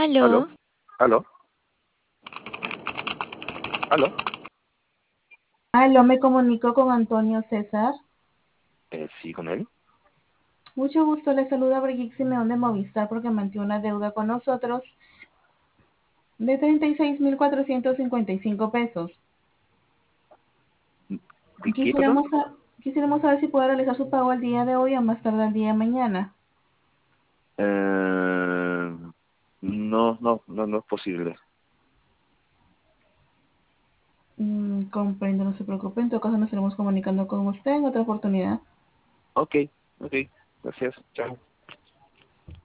¿Aló? ¿Aló? ¿Aló? ¿Aló? Aló, me comunico con Antonio César. Sí, con él. Mucho gusto, le saluda Brigitte Simeón de Movistar porque mantiene una deuda con nosotros de 36.455 pesos. ¿De qué, perdón? Quisiéramos, quisiéramos saber si puede realizar su pago el día de hoy o más tarde el día de mañana. No es posible. Comprendo, no se preocupe. En todo caso, nos estaremos comunicando con usted en otra oportunidad. Ok, ok. Gracias. Chao.